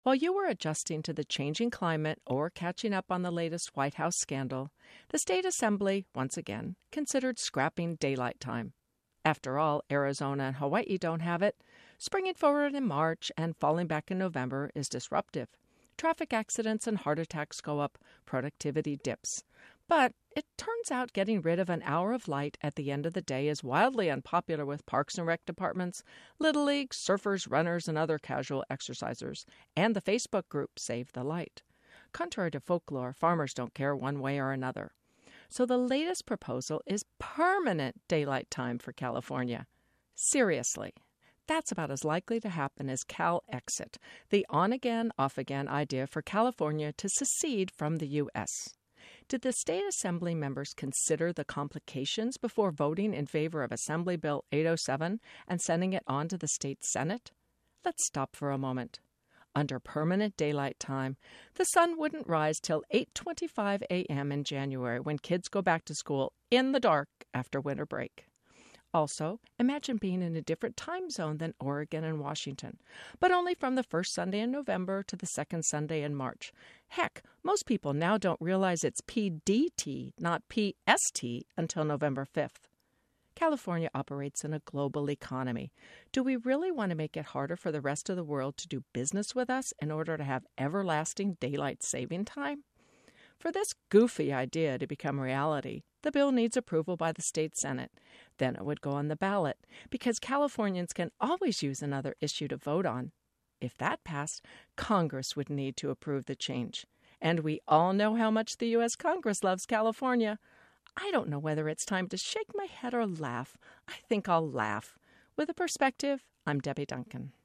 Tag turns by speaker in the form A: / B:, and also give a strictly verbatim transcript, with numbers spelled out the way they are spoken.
A: While you were adjusting to the changing climate or catching up on the latest White House scandal, the State Assembly, once again, considered scrapping daylight time. After all, Arizona and Hawaii don't have it. Springing forward in March and falling back in November is disruptive. Traffic accidents and heart attacks go up, productivity dips. But it turns out getting rid of an hour of light at the end of the day is wildly unpopular with parks and rec departments, Little League, surfers, runners, and other casual exercisers, and the Facebook group Save the Light. Contrary to folklore, farmers don't care one way or another. So the latest proposal is permanent daylight time for California. Seriously. That's about as likely to happen as Cal-Exit, the on-again, off-again idea for California to secede from the U S Did the State Assembly members consider the complications before voting in favor of Assembly Bill eight oh seven and sending it on to the state Senate? Let's stop for a moment. Under permanent daylight time, the sun wouldn't rise till eight twenty-five a.m. in January when kids go back to school in the dark after winter break. Also, imagine being in a different time zone than Oregon and Washington, but only from the first Sunday in November to the second Sunday in March. Heck, most people now don't realize it's P D T, not P S T, until November fifth. California operates in a global economy. Do we really want to make it harder for the rest of the world to do business with us in order to have everlasting daylight saving time? For this goofy idea to become reality, the bill needs approval by the state Senate. Then it would go on the ballot, because Californians can always use another issue to vote on. If that passed, Congress would need to approve the change. And we all know how much the U S Congress loves California. I don't know whether it's time to shake my head or laugh. I think I'll laugh. With a perspective, I'm Debbie Duncan.